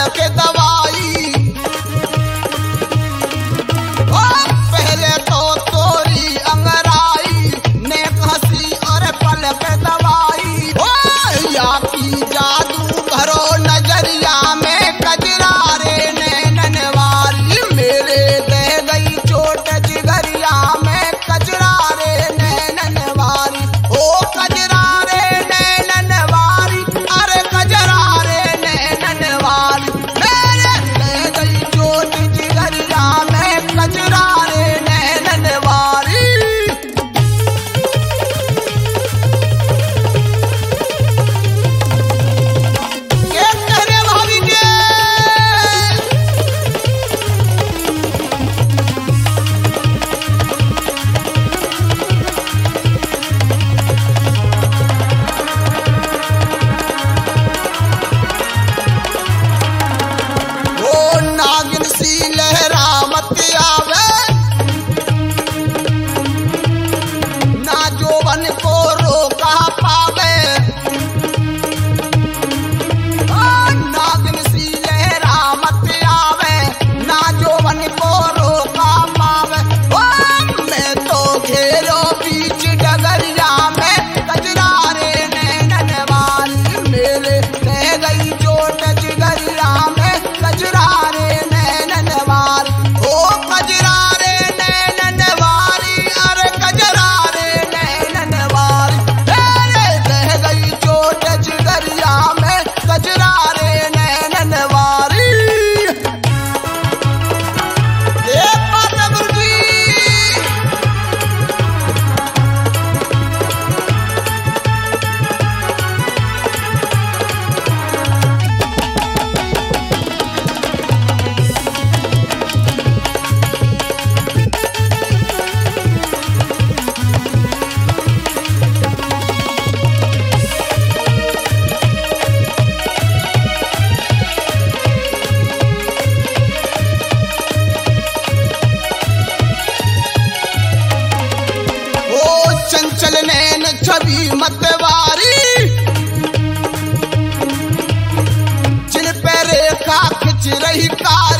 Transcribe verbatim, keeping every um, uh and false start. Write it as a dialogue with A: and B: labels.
A: के दवाई। ओ पहले तो तोरी अंगराई, नेक हंसी और पल के दवाई। ओ या की जादू भरो नजरिया में कजरा रे नैनन वारी, मेरे दे गई चोट जिगरिया में कजरा रे नैनन वारी। ओ कजरा रे नैनन वारी, अरे कजरा रे नैनन वारी, मेरे दे गई चोट जिगरिया में कजरा रे नैनन वारी। ये तेरे भाभी के ओ नागिन सी लहरा मत आवे, ना जोवन को रोका पावे। ओ नागिन सी लहरा मत आवे, ना जोवन को रोका पावे। ओ मैं तो घेरो बीच डगरिया में कजरा रे नैनन वाली, मेरे रह गई चोट जिगरिया में कजरा रे नैनन वाली। ओ कजरा रे नैनन वाली, अरे कजरा रे नैनन वाली, मेरे रह गई चोट जिगरिया में कजरा रे नैनन वाली। ये बात गुरुजी ओ चंचल नैन छवि मतवारी, जिन पे रेखा खिंच रही कारी।